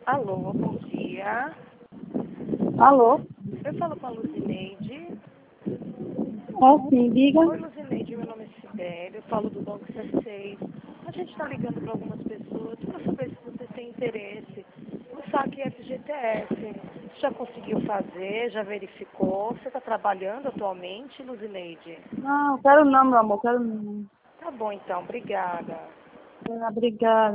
Alô, bom dia. Alô? Eu falo com a Luzineide. Sim, diga. Oi, Luzineide, meu nome é Sibeli, eu falo do Banco C6. A gente está ligando para algumas pessoas para saber se você tem interesse no saque FGTS. Você já conseguiu fazer, já verificou? Você está trabalhando atualmente, Luzineide? Não, quero não, meu amor, quero não. Tá bom, então, obrigada. Obrigada.